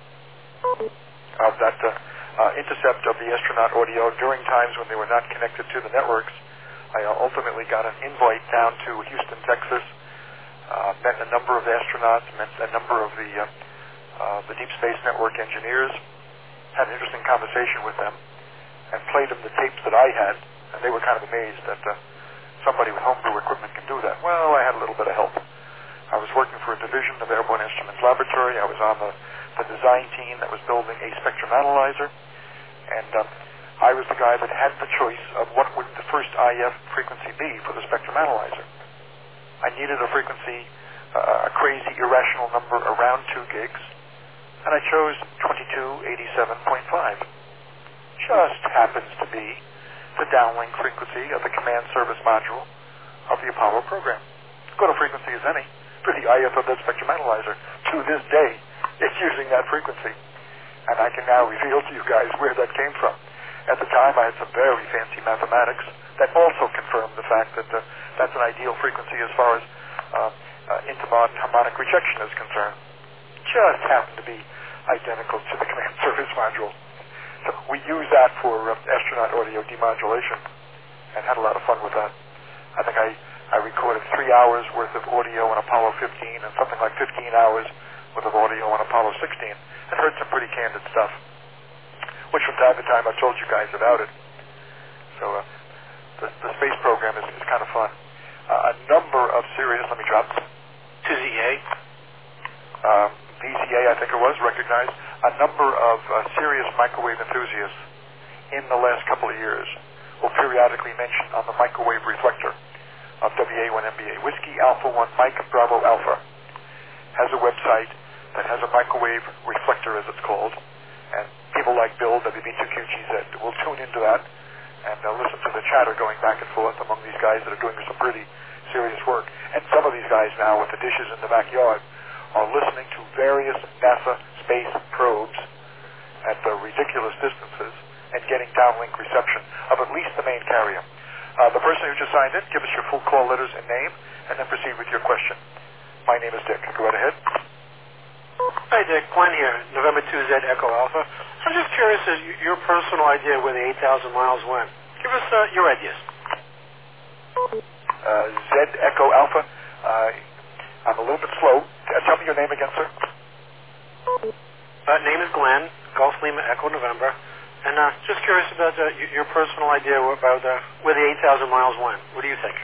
of that uh, uh, intercept of the astronaut audio during times when they were not connected to the networks, I uh, ultimately got an invite down to Houston, Texas, uh, met a number of the astronauts, met a number of the, uh, uh, the Deep Space Network engineers, had an interesting conversation with them, and played them the tapes that I had, and they were kind of amazed that uh, somebody with homebrew equipment can do that. Well, I had a little bit of help. I was working for a division of Airborne Instruments Laboratory. I was on the, the design team that was building a spectrum analyzer, and um, I was the guy that had the choice of what would the first I F frequency be for the spectrum analyzer. I needed a frequency, uh, a crazy, irrational number around two gigs, and I chose twenty-two eighty-seven point five. Just happens to be the downlink frequency of the command service module of the Apollo program. Good a frequency as any for the I F of that spectrum analyzer. To this day, it's using that frequency. And I can now reveal to you guys where that came from. At the time, I had some very fancy mathematics that also confirmed the fact that uh, that's an ideal frequency as far as uh, uh, intermod harmonic rejection is concerned. Just happened to be identical to the command service module. So we use that for uh, astronaut audio demodulation and had a lot of fun with that. I think I, I recorded three hours worth of audio on Apollo fifteen and something like fifteen hours worth of audio on Apollo sixteen and heard some pretty candid stuff, which from time to time I've told you guys about it. So uh, the, the space program is, is kind of fun. Uh, a number of serious, let me drop, to Z A. Um, V Z A, I think it was, recognized a number of uh, serious microwave enthusiasts in the last couple of years will periodically mention on the microwave reflector of W A one M B A. Whiskey Alpha one Mike Bravo Alpha has a website that has a microwave reflector, as it's called, and people like Bill, W B two Q G Z, will tune into that and uh, listen to the chatter going back and forth among these guys that are doing some pretty serious work. And some of these guys now with the dishes in the backyard are listening to various NASA space probes at uh, ridiculous distances and getting downlink reception of at least the main carrier. Uh, the person who just signed in, give us your full call letters and name, and then proceed with your question. My name is Dick. Go right ahead. Hi, Dick. Glenn here, November two Z Echo Alpha. I'm just curious as your personal idea where the eight thousand miles went. Give us uh, your ideas. Uh, Z Echo Alpha. Uh, I'm a little bit slow. Uh, tell me your name again, sir. Uh, name is Glenn, Golf Lima Echo November. And uh, just curious about uh, your personal idea about uh, where the eight thousand miles went. What do you think?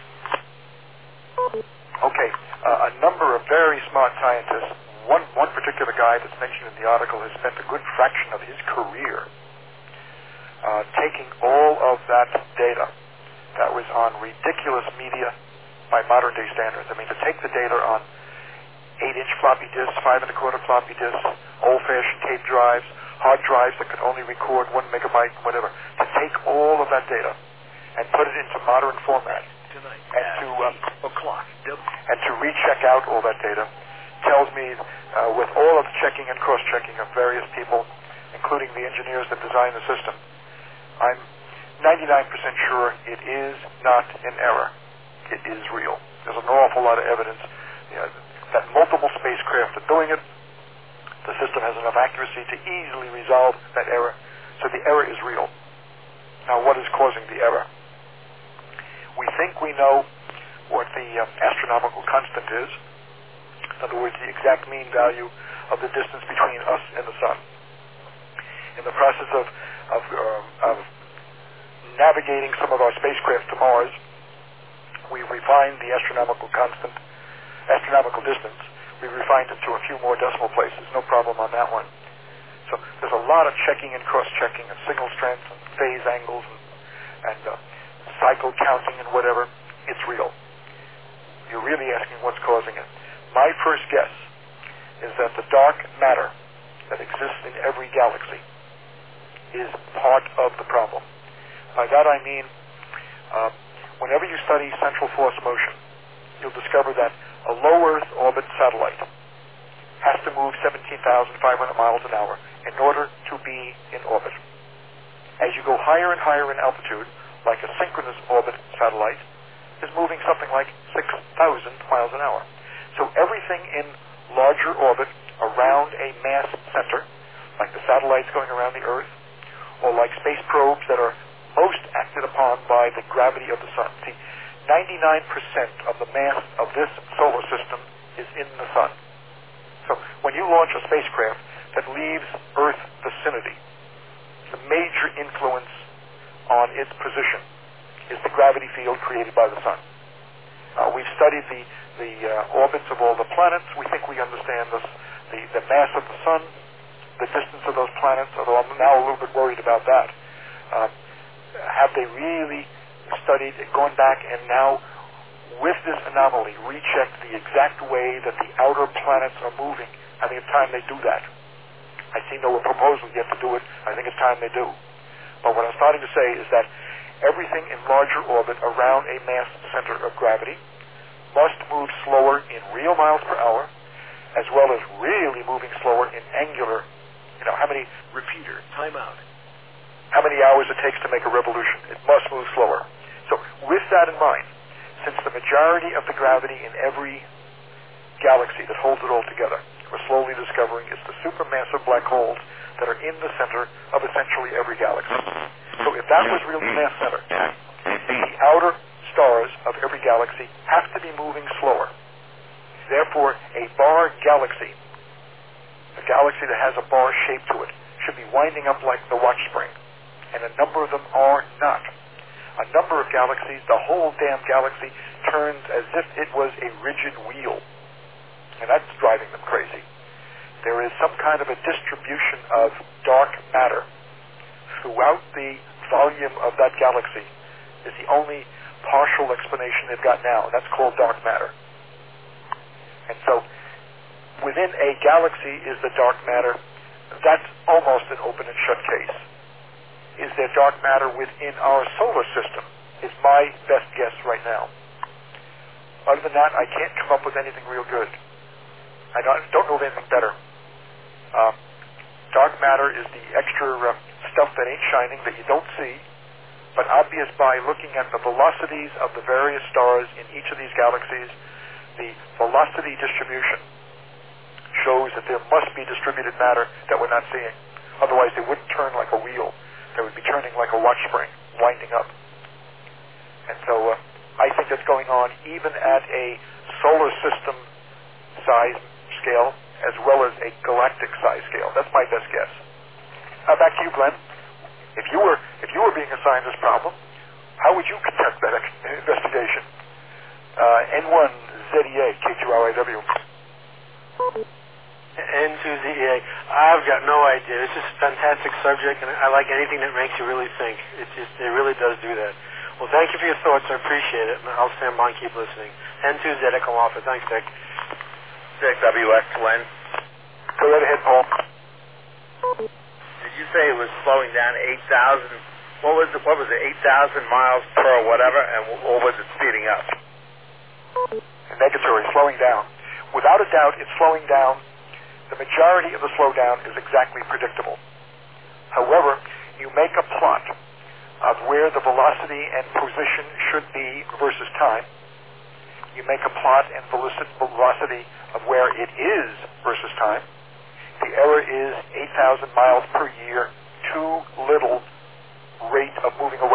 Okay. Uh, a number of very smart scientists, one, one particular guy that's mentioned in the article has spent a good fraction of his career uh, taking all of that data that was on ridiculous media by modern day standards. I mean, to take the data on eight inch floppy disks, five and a quarter floppy disks, old-fashioned tape drives, hard drives that could only record one megabyte, whatever, to take all of that data and put it into modern format and to uh, o'clock and to recheck out all that data tells me, uh, with all of the checking and cross-checking of various people, including the engineers that design the system, I'm ninety-nine percent sure it is not an error. It is real. There's an awful lot of evidence. You know, that multiple spacecraft are doing it. The system has enough accuracy to easily resolve that error, so the error is real. Now, what is causing the error? We think we know what the um, astronomical constant is. In other words, the exact mean value of the distance between us and the sun. In the process of, of, uh, of navigating some of our spacecraft to Mars, we refined the astronomical constant, astronomical distance. We refined it to a few more decimal places. No problem on that one. So there's a lot of checking and cross-checking and signal strength and phase angles and, and uh, cycle counting and whatever. It's real. You're really asking what's causing it. My first guess is that the dark matter that exists in every galaxy is part of the problem. By that I mean, uh, whenever you study central force motion, you'll discover that a low Earth orbit satellite has to move seventeen thousand five hundred miles an hour in order to be in orbit. As you go higher and higher in altitude, like a synchronous orbit satellite is moving something like six thousand miles an hour. So everything in larger orbit around a mass center, like the satellites going around the Earth, or like space probes that are most acted upon by the gravity of the sun. See, ninety-nine percent of the mass of this solar system is in the sun. So when you launch a spacecraft that leaves Earth vicinity, the major influence on its position is the gravity field created by the sun. Uh, we've studied the, the uh, orbits of all the planets. We think we understand this, the, the mass of the sun, the distance of those planets, although I'm now a little bit worried about that. Uh, have they really studied, gone back and now, with this anomaly, rechecked the exact way that the outer planets are moving? I think it's time they do that. I see no proposal yet to do it. I think it's time they do. But what I'm starting to say is that everything in larger orbit around a mass center of gravity must move slower in real miles per hour, as well as really moving slower in angular, you know, how many... Repeater, timeout. How many hours it takes to make a revolution. It must move slower. So with that in mind, since the majority of the gravity in every galaxy that holds it all together, we're slowly discovering it's the supermassive black holes that are in the center of essentially every galaxy. So if that was really the mass center, the outer stars of every galaxy have to be moving slower. Therefore, a bar galaxy, a galaxy that has a bar shape to it, should be winding up like the watch spring. And a number of them are not. A number of galaxies, the whole damn galaxy turns as if it was a rigid wheel. And that's driving them crazy. There is some kind of a distribution of dark matter throughout the volume of that galaxy. Is the only partial explanation they've got now. That's called dark matter. And so, within a galaxy is the dark matter. That's almost an open and shut case. Is there dark matter within our solar system? Is my best guess right now. Other than that, I can't come up with anything real good. I don't, don't know of anything better. Um, dark matter is the extra uh, stuff that ain't shining, that you don't see, but obvious by looking at the velocities of the various stars in each of these galaxies. The velocity distribution shows that there must be distributed matter that we're not seeing. Otherwise, they wouldn't turn like a wheel. They would be turning like a watch spring, winding up. And so uh, I think that's going on even at a solar system size scale as well as a galactic size scale. That's my best guess. Uh, back to you, Glenn. If you were if you were being assigned this problem, how would you conduct that ex- investigation? Uh, N one Z E A, K two R I W. N two Z E A. I've got no idea. It's just a fantastic subject, and I like anything that makes you really think. It just, it really does do that. Well, thank you for your thoughts. I appreciate it, and I'll stand by and keep listening. N two Z Echo Alpha. Thanks, Dick. Dick, W X, Glenn. Go right ahead, Paul. Did you say it was slowing down eight thousand? What was it? What was it? eight thousand miles per whatever, and or was it speeding up? Negatory, slowing down. Without a doubt, it's slowing down. The majority of the slowdown is exactly predictable. However, you make a plot of where the velocity and position should be versus time, you make a plot and velocity of where it is versus time. The error is eight thousand miles per year, too little rate of moving away